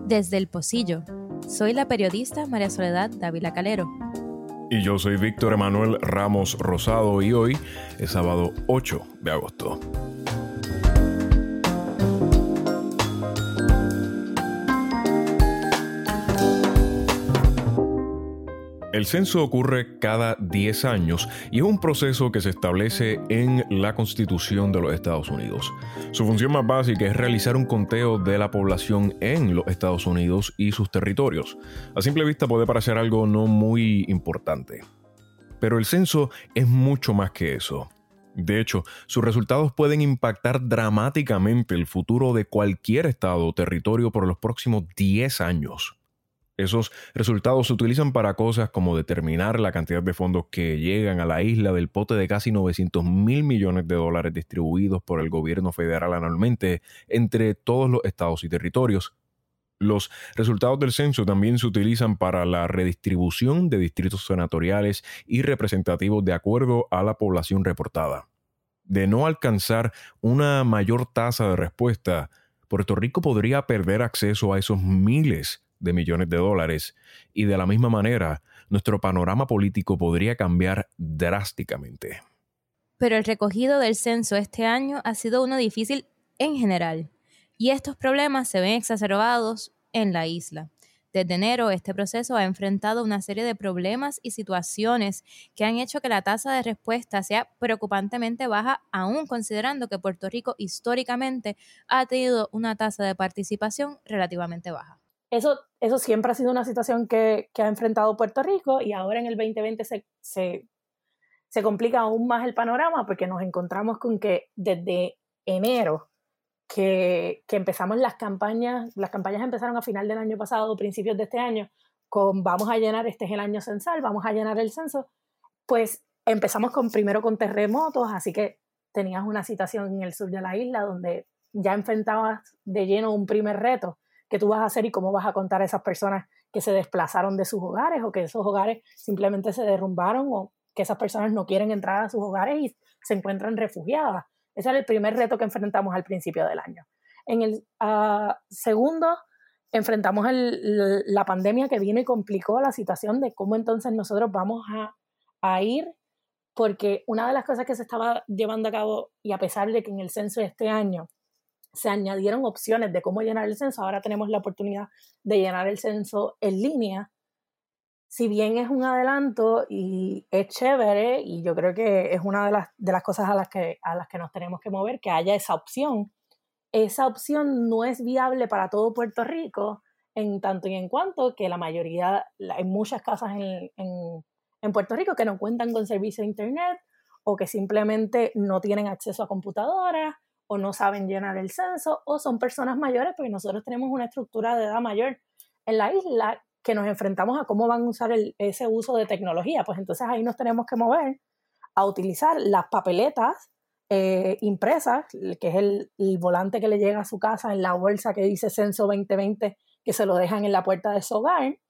Desde El Pocillo, soy la periodista María Soledad Dávila Calero. Y yo soy Víctor Emanuel Ramos Rosado y hoy es sábado 8 de agosto. El censo ocurre cada 10 años y es un proceso que se establece en la Constitución de los Estados Unidos. Su función más básica es realizar un conteo de la población en los Estados Unidos y sus territorios. A simple vista puede parecer algo no muy importante. Pero el censo es mucho más que eso. De hecho, sus resultados pueden impactar dramáticamente el futuro de cualquier estado o territorio por los próximos 10 años. Esos resultados se utilizan para cosas como determinar la cantidad de fondos que llegan a la isla del pote de casi $900 mil millones distribuidos por el gobierno federal anualmente entre todos los estados y territorios. Los resultados del censo también se utilizan para la redistribución de distritos senatoriales y representativos de acuerdo a la población reportada. De no alcanzar una mayor tasa de respuesta, Puerto Rico podría perder acceso a esos miles de millones de dólares y de la misma manera nuestro panorama político podría cambiar drásticamente. Pero el recogido del censo este año ha sido uno difícil en general y estos problemas se ven exacerbados en la isla. Desde enero, este proceso ha enfrentado una serie de problemas y situaciones que han hecho que la tasa de respuesta sea preocupantemente baja, aún considerando que Puerto Rico históricamente ha tenido una tasa de participación relativamente baja. Eso siempre ha sido una situación que ha enfrentado Puerto Rico y ahora en el 2020 se complica aún más el panorama porque nos encontramos con que desde enero que empezamos las campañas empezaron a final del año pasado, principios de este año, con vamos a llenar, este es el año censal, vamos a llenar el censo, pues empezamos primero con terremotos, así que tenías una situación en el sur de la isla donde ya enfrentabas de lleno un primer reto, qué tú vas a hacer y cómo vas a contar a esas personas que se desplazaron de sus hogares o que esos hogares simplemente se derrumbaron o que esas personas no quieren entrar a sus hogares y se encuentran refugiadas. Ese era el primer reto que enfrentamos al principio del año. En el segundo, enfrentamos la pandemia que vino y complicó la situación de cómo entonces nosotros vamos a ir, porque una de las cosas que se estaba llevando a cabo, y a pesar de que en el censo de este año se añadieron opciones de cómo llenar el censo, ahora tenemos la oportunidad de llenar el censo en línea. Si bien es un adelanto y es chévere, y yo creo que es una de las cosas a las que nos tenemos que mover, que haya esa opción no es viable para todo Puerto Rico, en tanto y en cuanto que la mayoría, hay muchas casas en Puerto Rico que no cuentan con servicio de internet o que simplemente no tienen acceso a computadoras o no saben llenar el censo, o son personas mayores, porque nosotros tenemos una estructura de edad mayor en la isla que nos enfrentamos a cómo van a usar ese uso de tecnología. Pues entonces ahí nos tenemos que mover a utilizar las papeletas impresas, que es el volante que le llega a su casa en la bolsa que dice Censo 2020, que se lo dejan en la puerta de su hogar.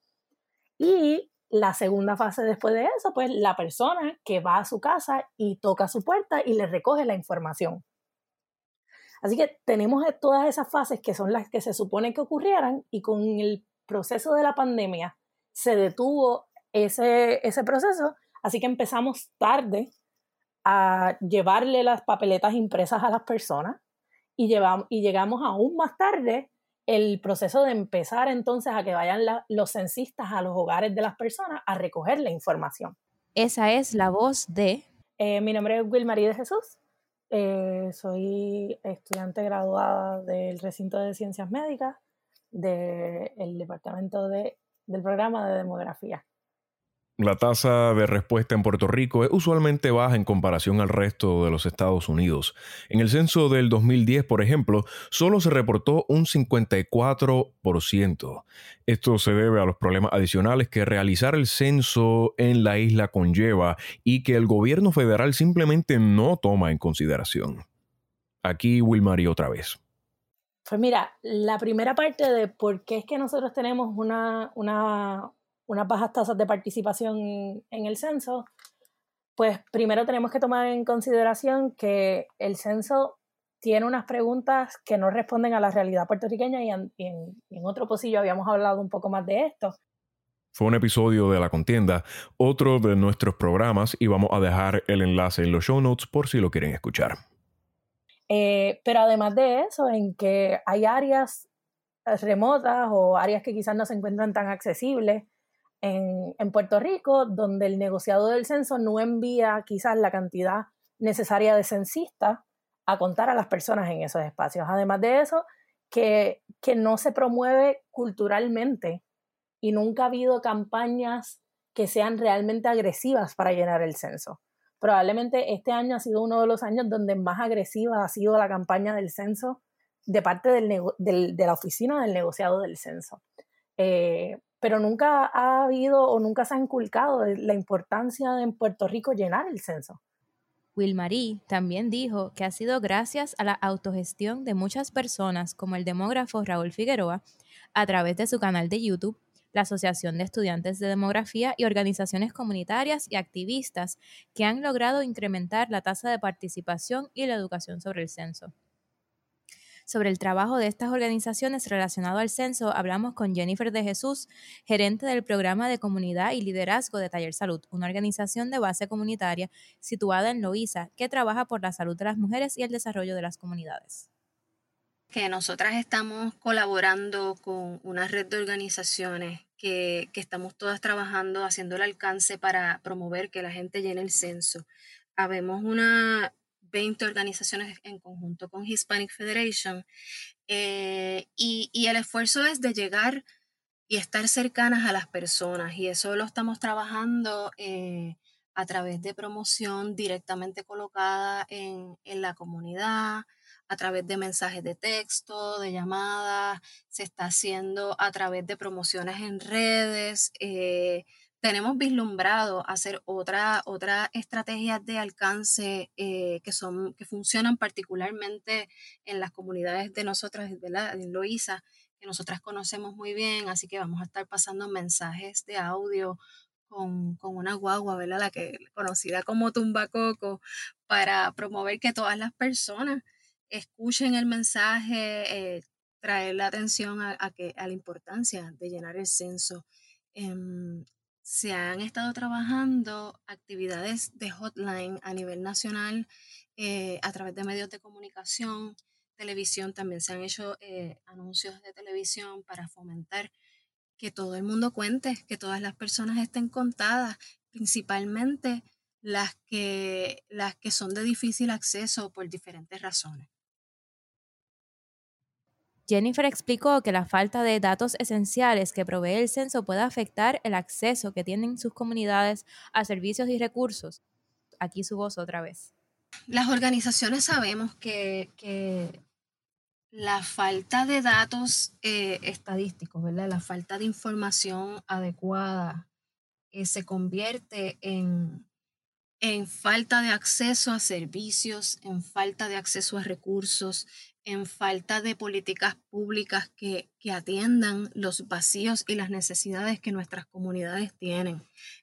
Y la segunda fase después de eso, pues la persona que va a su casa y toca su puerta y le recoge la información. Así que tenemos todas esas fases que son las que se supone que ocurrieran, y con el proceso de la pandemia se detuvo ese proceso, así que empezamos tarde a llevarle las papeletas impresas a las personas y llegamos aún más tarde el proceso de empezar entonces a que vayan los censistas a los hogares de las personas a recoger la información. Esa es la voz de... Mi nombre es Wilmarí de Jesús. Soy estudiante graduada del recinto de Ciencias Médicas del departamento del programa de demografía. La tasa de respuesta en Puerto Rico es usualmente baja en comparación al resto de los Estados Unidos. En el censo del 2010, por ejemplo, solo se reportó un 54%. Esto se debe a los problemas adicionales que realizar el censo en la isla conlleva y que el gobierno federal simplemente no toma en consideración. Aquí Wilmarí otra vez. Pues mira, la primera parte de por qué es que nosotros tenemos unas bajas tasas de participación en el censo, pues primero tenemos que tomar en consideración que el censo tiene unas preguntas que no responden a la realidad puertorriqueña y en otro pocillo habíamos hablado un poco más de esto. Fue un episodio de La Contienda, otro de nuestros programas, y vamos a dejar el enlace en los show notes por si lo quieren escuchar. Pero además de eso, en que hay áreas remotas o áreas que quizás no se encuentran tan accesibles en Puerto Rico, donde el negociador del censo no envía quizás la cantidad necesaria de censistas a contar a las personas en esos espacios. Además de eso, que no se promueve culturalmente y nunca ha habido campañas que sean realmente agresivas para llenar el censo. Probablemente este año ha sido uno de los años donde más agresiva ha sido la campaña del censo de parte de la oficina del negociado del censo. Pero nunca ha habido o nunca se ha inculcado la importancia de en Puerto Rico llenar el censo. Wilmarí también dijo que ha sido gracias a la autogestión de muchas personas como el demógrafo Raúl Figueroa a través de su canal de YouTube, la Asociación de Estudiantes de Demografía y organizaciones comunitarias y activistas que han logrado incrementar la tasa de participación y la educación sobre el censo. Sobre el trabajo de estas organizaciones relacionado al censo, hablamos con Jennifer de Jesús, gerente del Programa de Comunidad y Liderazgo de Taller Salud, una organización de base comunitaria situada en Loíza que trabaja por la salud de las mujeres y el desarrollo de las comunidades. Que nosotras estamos colaborando con una red de organizaciones que estamos todas trabajando, haciendo el alcance para promover que la gente llene el censo. Habemos una 20 organizaciones en conjunto con Hispanic Federation y el esfuerzo es de llegar y estar cercanas a las personas y eso lo estamos trabajando a través de promoción directamente colocada en la comunidad, a través de mensajes de texto, de llamadas, se está haciendo a través de promociones en redes. Tenemos vislumbrado hacer otras estrategias de alcance que funcionan particularmente en las comunidades de nosotras, ¿verdad? En Loíza, que nosotras conocemos muy bien, así que vamos a estar pasando mensajes de audio con una guagua, ¿verdad? La que conocida como Tumbacoco, para promover que todas las personas escuchen el mensaje, traer la atención a la importancia de llenar el censo. Se han estado trabajando actividades de hotline a nivel nacional a través de medios de comunicación, televisión, también se han hecho anuncios de televisión para fomentar que todo el mundo cuente, que todas las personas estén contadas, principalmente las que son de difícil acceso por diferentes razones. Jennifer explicó que la falta de datos esenciales que provee el censo puede afectar el acceso que tienen sus comunidades a servicios y recursos. Aquí su voz otra vez. Las organizaciones sabemos que la falta de datos estadísticos, ¿verdad? La falta de información adecuada se convierte en falta de acceso a servicios, en falta de acceso a recursos, en falta de políticas públicas que atiendan los vacíos y las necesidades que nuestras comunidades tienen.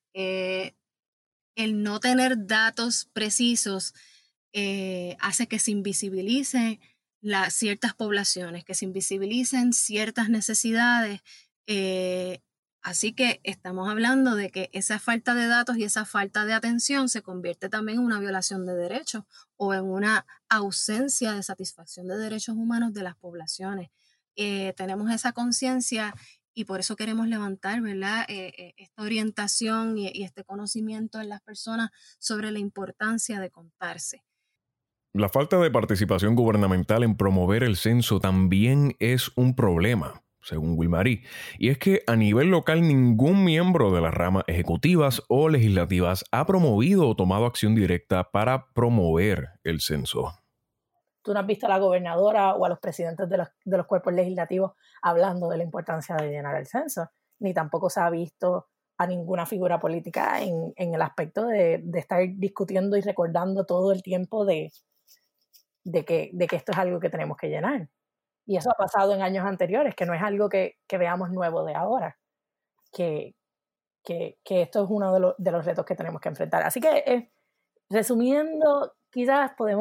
El no tener datos precisos hace que se invisibilicen ciertas poblaciones, que se invisibilicen ciertas necesidades. Así que estamos hablando de que esa falta de datos y esa falta de atención se convierte también en una violación de derechos o en una ausencia de satisfacción de derechos humanos de las poblaciones. Tenemos esa conciencia y por eso queremos levantar, ¿verdad? Esta orientación y este conocimiento en las personas sobre la importancia de contarse. La falta de participación gubernamental en promover el censo también es un problema, según Wilmarí, y es que a nivel local ningún miembro de las ramas ejecutivas o legislativas ha promovido o tomado acción directa para promover el censo. Tú no has visto a la gobernadora o a los presidentes de los cuerpos legislativos hablando de la importancia de llenar el censo, ni tampoco se ha visto a ninguna figura política en el aspecto de estar discutiendo y recordando todo el tiempo de que esto es algo que tenemos que llenar. Y eso ha pasado en años anteriores, que no es algo que veamos nuevo de ahora, que esto es uno de los retos que tenemos que enfrentar. Así que, resumiendo, quizás podemos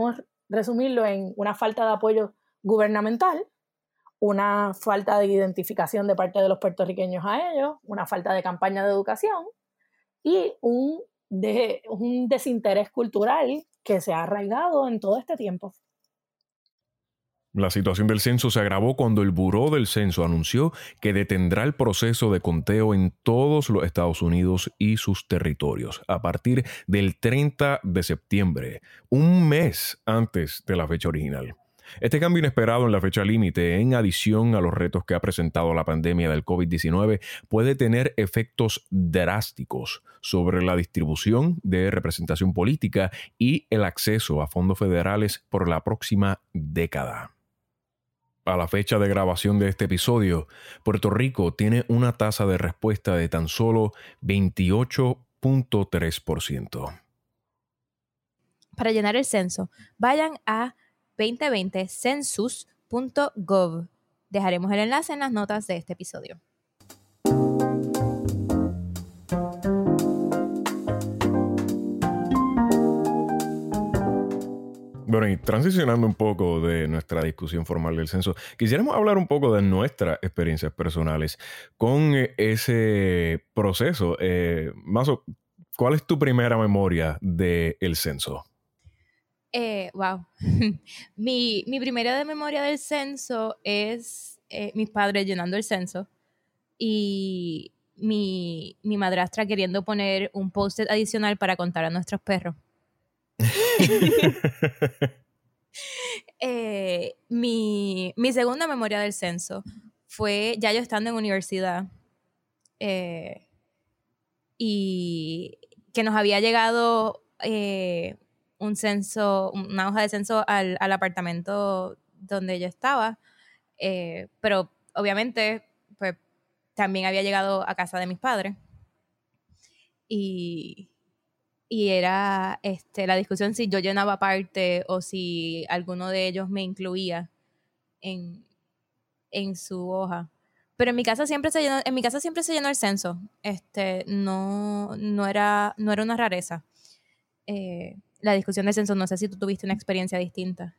resumirlo en una falta de apoyo gubernamental, una falta de identificación de parte de los puertorriqueños a ellos, una falta de campaña de educación y un desinterés cultural que se ha arraigado en todo este tiempo. La situación del censo se agravó cuando el Buró del Censo anunció que detendrá el proceso de conteo en todos los Estados Unidos y sus territorios a partir del 30 de septiembre, un mes antes de la fecha original. Este cambio inesperado en la fecha límite, en adición a los retos que ha presentado la pandemia del COVID-19, puede tener efectos drásticos sobre la distribución de representación política y el acceso a fondos federales por la próxima década. A la fecha de grabación de este episodio, Puerto Rico tiene una tasa de respuesta de tan solo 28.3%. Para llenar el censo, vayan a 2020census.gov. Dejaremos el enlace en las notas de este episodio. Bueno, y transicionando un poco de nuestra discusión formal del censo, quisiéramos hablar un poco de nuestras experiencias personales con ese proceso. Mazo, ¿cuál es tu primera memoria del censo? Wow. Mi primera memoria del censo es mis padres llenando el censo y mi madrastra queriendo poner un post-it adicional para contar a nuestros perros. Mi segunda memoria del censo fue ya yo estando en universidad y que nos había llegado un censo, una hoja de censo al apartamento donde yo estaba, pero obviamente pues también había llegado a casa de mis padres y era la discusión si yo llenaba parte o si alguno de ellos me incluía en su hoja. Pero en mi casa siempre se llenó el censo. No era una rareza. La discusión del censo, no sé si tú tuviste una experiencia distinta.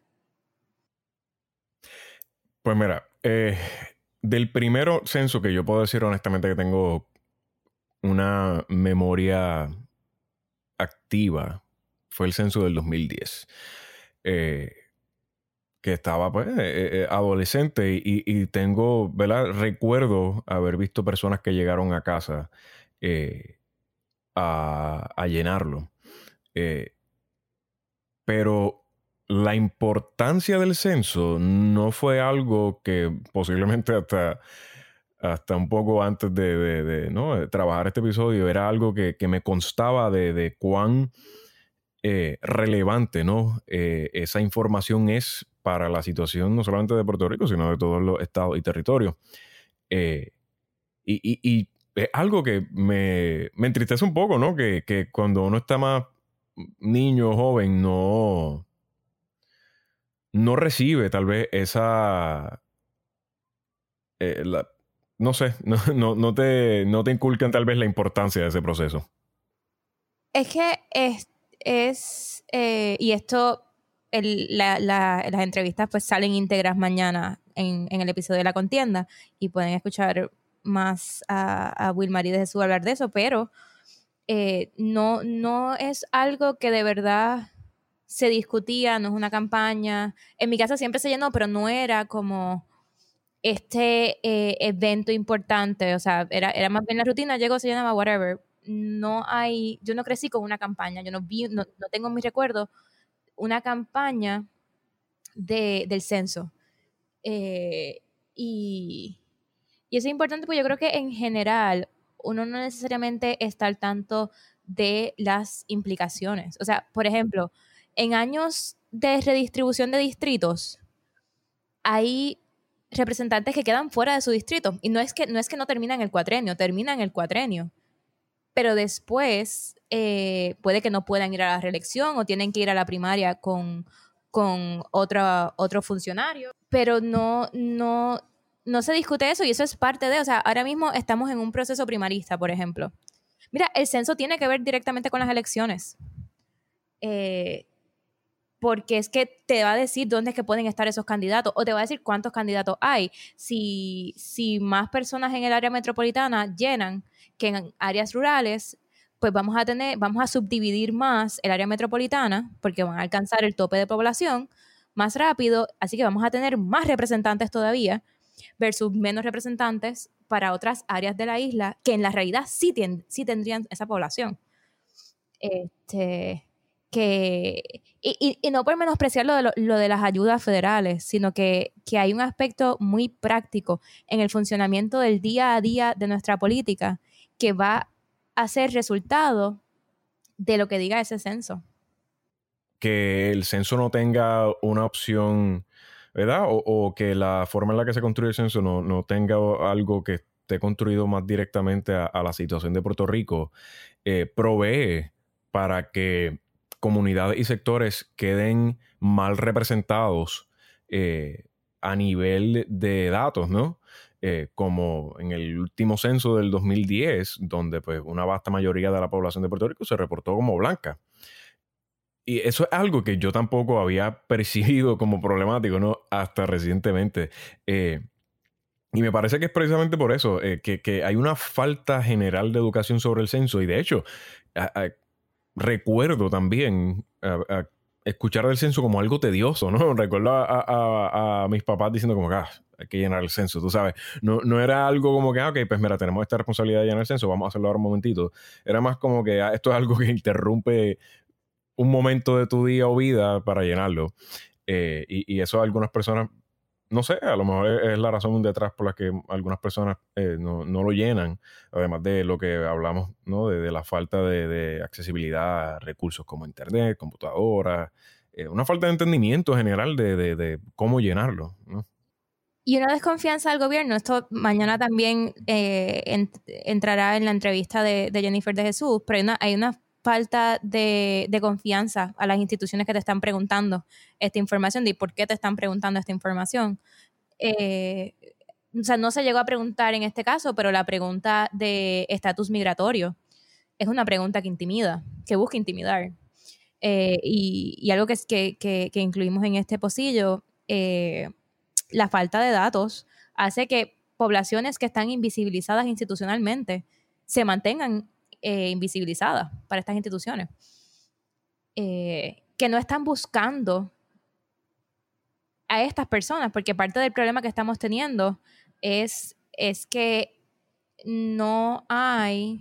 Pues mira, del primero censo que yo puedo decir honestamente que tengo una memoria activa fue el censo del 2010. Que estaba pues adolescente y tengo, ¿verdad? Recuerdo haber visto personas que llegaron a casa a llenarlo. Pero la importancia del censo no fue algo que posiblemente hasta un poco antes de trabajar este episodio era algo que me constaba de cuán relevante, ¿no? Esa información es para la situación no solamente de Puerto Rico, sino de todos los estados y territorios. Y es algo que me entristece un poco, ¿no? Que cuando uno está más niño o joven no recibe tal vez esa... no sé, no te inculcan tal vez la importancia de ese proceso. Es que y esto, las entrevistas pues salen íntegras mañana en el episodio de La Contienda y pueden escuchar más a Wilmar y de Jesús hablar de eso, pero no es algo que de verdad se discutía, no es una campaña. En mi casa siempre se llenó, pero no era como evento importante, o sea, era más bien la rutina, llegó, se llenaba, whatever. Yo no crecí con una campaña, yo no tengo en mis recuerdos una campaña del censo. Y eso es importante porque yo creo que en general uno no necesariamente está al tanto de las implicaciones. O sea, por ejemplo, en años de redistribución de distritos, hay representantes que quedan fuera de su distrito. Y no es que no terminan el cuatrenio, terminan el cuatrenio. Pero después puede que no puedan ir a la reelección o tienen que ir a la primaria con otro funcionario. Pero no se discute eso y eso es parte de... O sea, ahora mismo estamos en un proceso primarista, por ejemplo. Mira, el censo tiene que ver directamente con las elecciones. porque es que te va a decir dónde es que pueden estar esos candidatos o te va a decir cuántos candidatos hay. Si más personas en el área metropolitana llenan que en áreas rurales, pues vamos a subdividir más el área metropolitana porque van a alcanzar el tope de población más rápido, así que vamos a tener más representantes todavía versus menos representantes para otras áreas de la isla que en la realidad sí tendrían esa población. Y no por menospreciar lo de las ayudas federales, sino que hay un aspecto muy práctico en el funcionamiento del día a día de nuestra política que va a ser resultado de lo que diga ese censo. Que el censo no tenga una opción, ¿verdad? O que la forma en la que se construye el censo no tenga algo que esté construido más directamente a la situación de Puerto Rico, provee para que comunidades y sectores queden mal representados a nivel de datos, ¿no? Como en el último censo del 2010, donde pues una vasta mayoría de la población de Puerto Rico se reportó como blanca. Y eso es algo que yo tampoco había percibido como problemático, ¿no? Hasta recientemente. Y me parece que es precisamente por eso, que hay una falta general de educación sobre el censo. Y de hecho, recuerdo también escuchar del censo como algo tedioso, ¿no? Recuerdo a mis papás diciendo como que hay que llenar el censo, tú sabes. No era algo como que, ok, pues mira, tenemos esta responsabilidad de llenar el censo, vamos a hacerlo ahora un momentito. Era más como que esto es algo que interrumpe un momento de tu día o vida para llenarlo. Y eso algunas personas, no sé, a lo mejor es la razón detrás por la que algunas personas no lo llenan, además de lo que hablamos, ¿no? De la falta de accesibilidad a recursos como internet, computadoras, una falta de entendimiento general de cómo llenarlo, ¿no? Y una desconfianza del gobierno, esto mañana también entrará en la entrevista de Jennifer de Jesús, pero hay una falta de confianza a las instituciones que te están preguntando esta información, de por qué te están preguntando esta información. O sea, no se llegó a preguntar en este caso, pero la pregunta de estatus migratorio es una pregunta que intimida, que busca intimidar. Y algo que incluimos en este pocillo, la falta de datos hace que poblaciones que están invisibilizadas institucionalmente se mantengan invisibilizadas para estas instituciones, que no están buscando a estas personas, porque parte del problema que estamos teniendo es que no hay,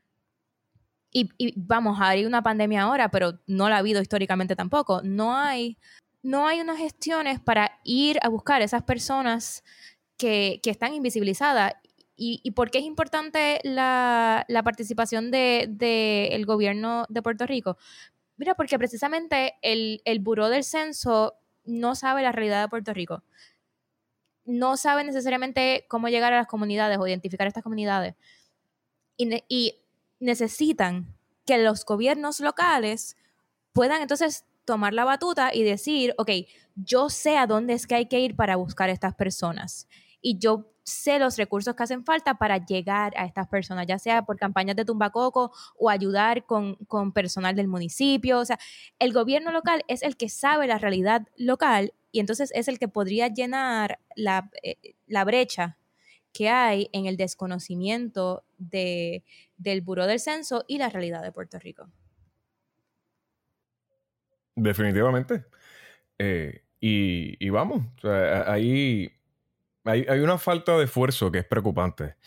y vamos, hay una pandemia ahora, pero no la ha habido históricamente tampoco, no hay unas gestiones para ir a buscar a esas personas que están invisibilizadas. ¿Y por qué es importante la participación del gobierno de Puerto Rico? Mira, porque precisamente el Buró del Censo no sabe la realidad de Puerto Rico. No sabe necesariamente cómo llegar a las comunidades o identificar estas comunidades. Y necesitan que los gobiernos locales puedan entonces tomar la batuta y decir, ok, yo sé a dónde es que hay que ir para buscar a estas personas. Y yo sé los recursos que hacen falta para llegar a estas personas, ya sea por campañas de tumbacoco o ayudar con personal del municipio. O sea, el gobierno local es el que sabe la realidad local y entonces es el que podría llenar la brecha que hay en el desconocimiento del Buró del Censo y la realidad de Puerto Rico. Definitivamente. Y vamos, o sea, hay una falta de esfuerzo que es preocupante,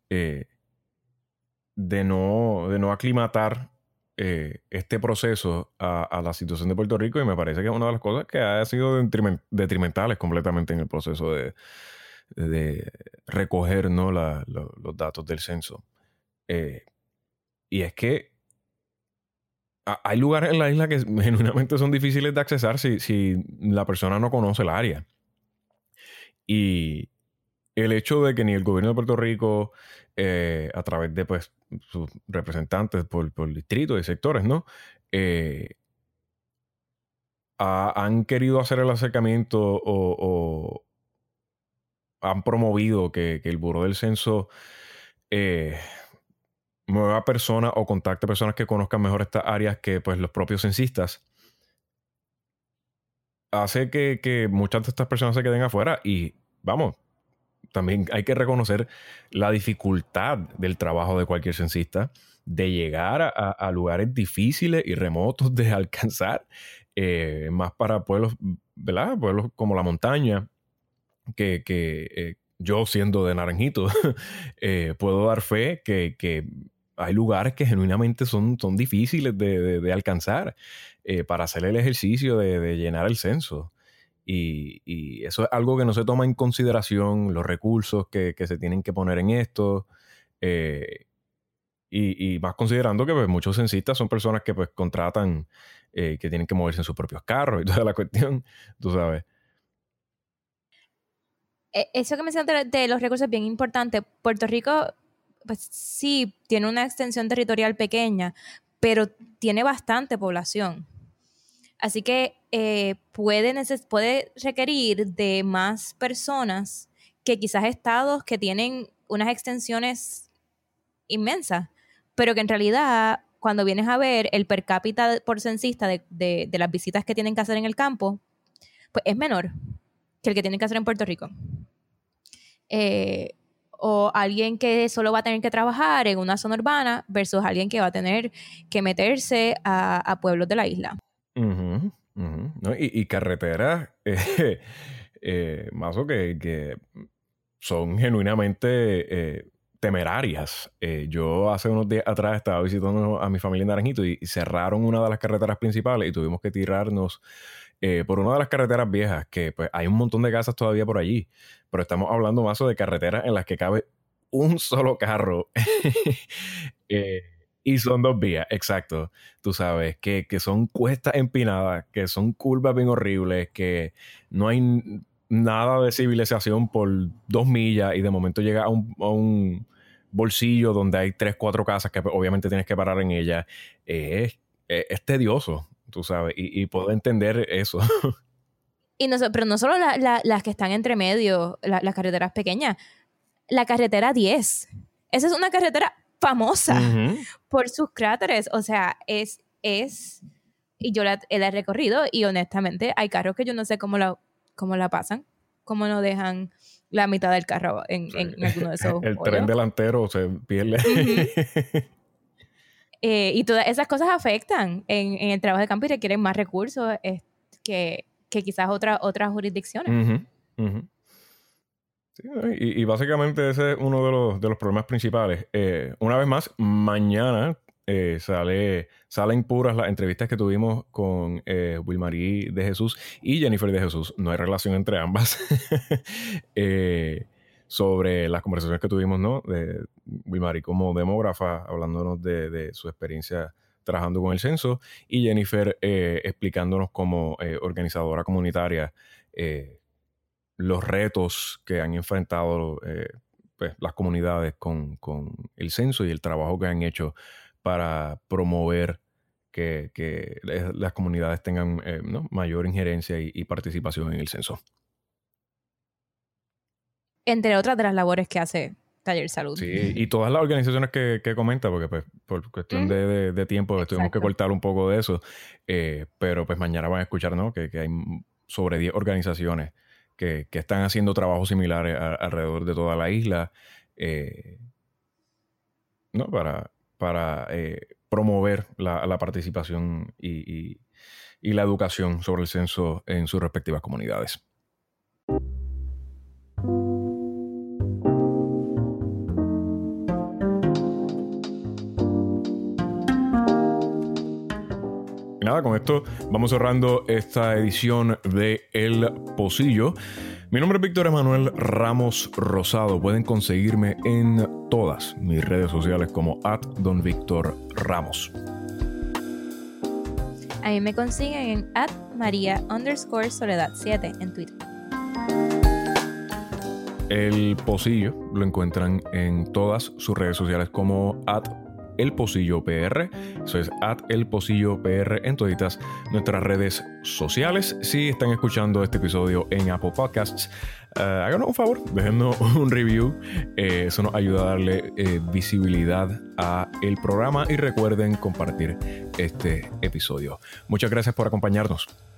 de no aclimatar este proceso a la situación de Puerto Rico, y me parece que es una de las cosas que ha sido detrimentales completamente en el proceso de recoger, ¿no? los datos del censo. Y es que hay lugares en la isla que genuinamente son difíciles de accesar si la persona no conoce el área. Y el hecho de que ni el gobierno de Puerto Rico, a través de pues, sus representantes por distrito y sectores, ¿no? Han querido hacer el acercamiento o han promovido que el Buró del Censo mueva personas o contacte personas que conozcan mejor estas áreas que pues, los propios censistas. hace que muchas de estas personas se queden afuera. Y vamos, también hay que reconocer la dificultad del trabajo de cualquier censista de llegar a lugares difíciles y remotos de alcanzar, más para pueblos, ¿verdad? Pueblos como la montaña, que yo siendo de Naranjito puedo dar fe que hay lugares que genuinamente son difíciles de alcanzar para hacer el ejercicio de llenar el censo. Y eso es algo que no se toma en consideración, los recursos que se tienen que poner en esto. Y más considerando que pues, muchos censistas son personas que pues contratan, que tienen que moverse en sus propios carros y toda la cuestión, tú sabes. Eso que mencionas de los recursos es bien importante. Puerto Rico, pues sí, tiene una extensión territorial pequeña, pero tiene bastante población. Así que puede requerir de más personas que quizás estados que tienen unas extensiones inmensas, pero que en realidad, cuando vienes a ver el per cápita por censista de las visitas que tienen que hacer en el campo, pues es menor que el que tienen que hacer en Puerto Rico. O alguien que solo va a tener que trabajar en una zona urbana versus alguien que va a tener que meterse a pueblos de la isla. Uh-huh, uh-huh. ¿No? Y carreteras, mazo, que son genuinamente temerarias. Yo hace unos días atrás estaba visitando a mi familia en Naranjito y cerraron una de las carreteras principales y tuvimos que tirarnos por una de las carreteras viejas, que pues hay un montón de casas todavía por allí, pero estamos hablando más de carreteras en las que cabe un solo carro y son 2 vías, exacto, tú sabes, que son cuestas empinadas, que son curvas bien horribles, que no hay nada de civilización por 2 millas y de momento llega a un bolsillo donde hay 3, 4 casas que obviamente tienes que parar en ellas. Es tedioso, tú sabes, y puedo entender eso. Pero no solo las que están entre medio, las carreteras pequeñas, la carretera 10. Esa es una carretera famosa por sus cráteres. O sea, y yo la he recorrido y honestamente hay carros que yo no sé cómo la pasan, cómo no dejan la mitad del carro en alguno de esos el tren delantero se pierde. Y todas esas cosas afectan en el trabajo de campo y requieren más recursos que quizás otras jurisdicciones. Sí, y básicamente ese es uno de los problemas principales. Una vez más, mañana salen puras las entrevistas que tuvimos con Wilmarie de Jesús y Jennifer de Jesús. No hay relación entre ambas. Sobre las conversaciones que tuvimos, ¿no? De Wilmarie como demógrafa, hablándonos de su experiencia trabajando con el censo, y Jennifer explicándonos como organizadora comunitaria los retos que han enfrentado pues, las comunidades con el censo y el trabajo que han hecho para promover que las comunidades tengan ¿no? mayor injerencia y participación en el censo. Entre otras de las labores que hace Taller Salud. Sí, y todas las organizaciones que comenta, porque pues por cuestión de tiempo tuvimos que cortar un poco de eso, pero pues mañana van a escuchar, ¿no? que hay sobre 10 organizaciones que están haciendo trabajos similares alrededor de toda la isla, ¿no? para promover la participación y la educación sobre el censo en sus respectivas comunidades. Nada, con esto vamos cerrando esta edición de El Pocillo. Mi nombre es Víctor Emanuel Ramos Rosado. Pueden conseguirme en todas mis redes sociales como @donVictorRamos. A mí me consiguen en @María_Soledad7 en Twitter. El Pocillo lo encuentran en todas sus redes sociales como @elpocillopr. Eso es @elpocillopr en todas nuestras redes sociales. Si están escuchando este episodio en Apple Podcasts, háganos un favor, déjennos un review. Eso nos ayuda a darle visibilidad a el programa y recuerden compartir este episodio. Muchas gracias por acompañarnos.